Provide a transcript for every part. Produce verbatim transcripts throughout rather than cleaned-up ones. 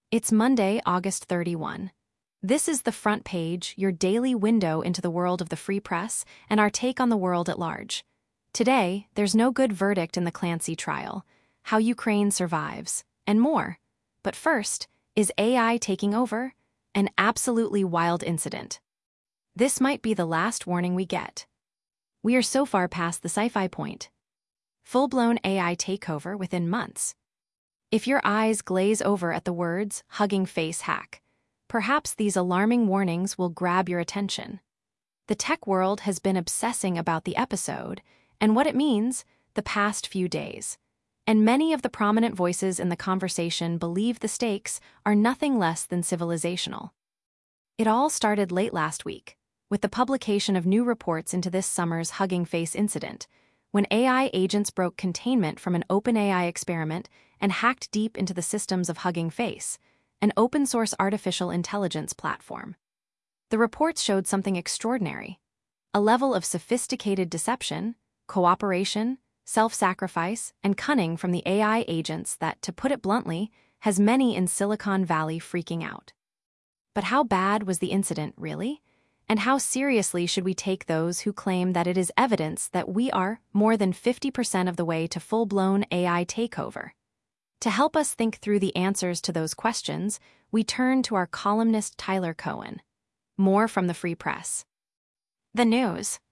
It's Monday, August thirty-first. This is The Front Page, your daily window into the world of the free press and our take on the world at large. Today, there's no good verdict in the Clancy trial, how Ukraine survives, and more. But first, is A I taking over? An absolutely wild incident. This might be the last warning we get. We are so far past the sci-fi point. Full-blown A I takeover within months. If your eyes glaze over at the words "Hugging Face hack," perhaps these alarming warnings will grab your attention. The tech world has been obsessing about the episode and what it means the past few days, and many of the prominent voices in the conversation believe the stakes are nothing less than civilizational. It all started late last week, with the publication of new reports into this summer's Hugging Face incident, when A I agents broke containment from an OpenAI experiment and hacked deep into the systems of Hugging Face, an open-source artificial intelligence platform. The reports showed something extraordinary: a level of sophisticated deception, cooperation, self-sacrifice, and cunning from the A I agents that, to put it bluntly, has many in Silicon Valley freaking out. But how bad was the incident, really? And how seriously should we take those who claim that it is evidence that we are more than fifty percent of the way to full-blown A I takeover? To help us think through the answers to those questions, we turn to our columnist Tyler Cohen. More from the Free Press. The news.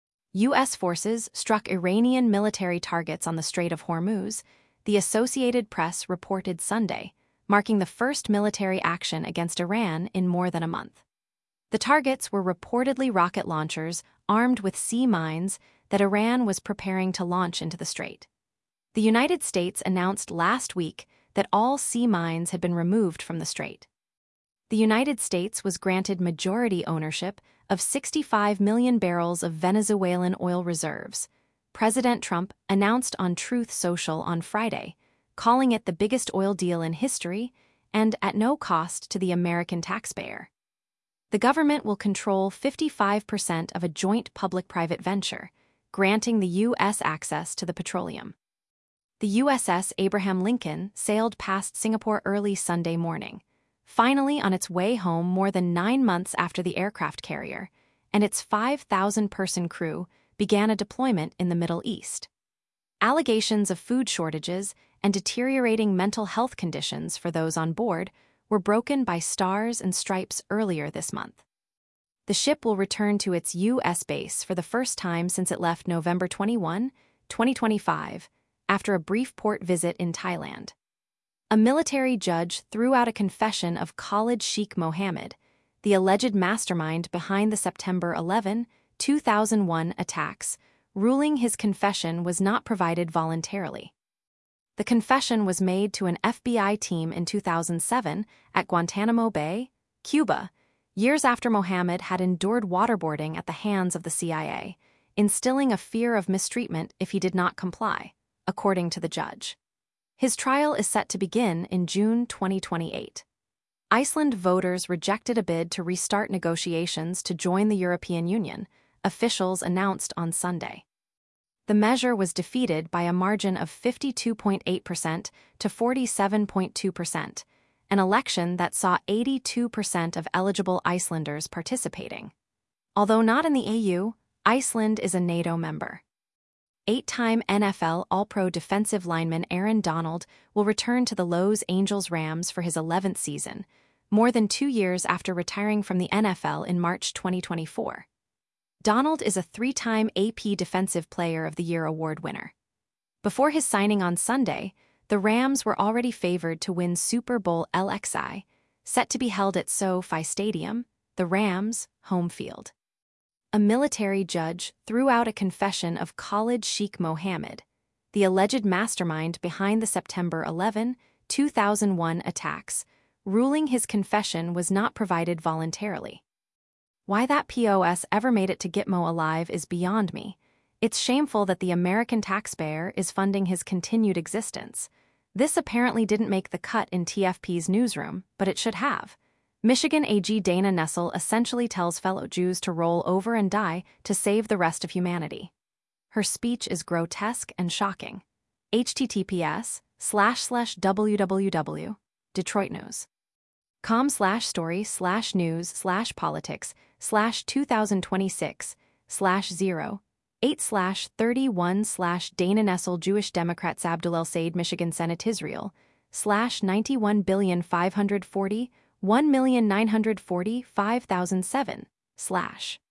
U S forces struck Iranian military targets on the Strait of Hormuz, the Associated Press reported Sunday, marking the first military action against Iran in more than a month. The targets were reportedly rocket launchers armed with sea mines that Iran was preparing to launch into the strait. The United States announced last week that all sea mines had been removed from the strait. The United States was granted majority ownership of sixty-five million barrels of Venezuelan oil reserves. President Trump announced on Truth Social on Friday, calling it the biggest oil deal in history and at no cost to the American taxpayer. The government will control fifty-five percent of a joint public-private venture, granting the U S access to the petroleum. The U S S Abraham Lincoln sailed past Singapore early Sunday morning, finally on its way home more than nine months after the aircraft carrier and its five thousand person crew began a deployment in the Middle East. Allegations of food shortages and deteriorating mental health conditions for those on board were broken by Stars and Stripes earlier this month. The ship will return to its U S base for the first time since it left November twenty-first, twenty twenty-five, after a brief port visit in Thailand. A military judge threw out a confession of Khalid Sheikh Mohammed, the alleged mastermind behind the September eleventh, two thousand one attacks, ruling his confession was not provided voluntarily. The confession was made to an F B I team in two thousand seven at Guantanamo Bay, Cuba, years after Mohammed had endured waterboarding at the hands of the C I A, instilling a fear of mistreatment if he did not comply, according to the judge. His trial is set to begin in June twenty twenty-eight. Iceland voters rejected a bid to restart negotiations to join the European Union, officials announced on Sunday. The measure was defeated by a margin of fifty-two point eight percent to forty-seven point two percent, an election that saw eighty-two percent of eligible Icelanders participating. Although not in the E U, Iceland is a NATO member. Eight-time N F L All-Pro defensive lineman Aaron Donald will return to the Los Angeles Rams for his eleventh season, more than two years after retiring from the N F L in March twenty twenty-four. Donald is a three-time A P Defensive Player of the Year award winner. Before his signing on Sunday, the Rams were already favored to win Super Bowl L X I, set to be held at SoFi Stadium, the Rams' home field. A military judge threw out a confession of Khalid Sheikh Mohammed, the alleged mastermind behind the September eleventh, two thousand one attacks, ruling his confession was not provided voluntarily. Why that P O S ever made it to Gitmo alive is beyond me. It's shameful that the American taxpayer is funding his continued existence. This apparently didn't make the cut in T F P's newsroom, but it should have. Michigan A G Dana Nessel essentially tells fellow Jews to roll over and die to save the rest of humanity. Her speech is grotesque and shocking. H T T P S slash slash www. Detroit News. com slash story slash news slash politics slash two thousand twenty-six slash zero eight slash thirty-one slash Dana Nessel Jewish Democrats Abdul Said Michigan Senate Israel slash ninety-one billion five hundred forty one million nine hundred forty five thousand seven slash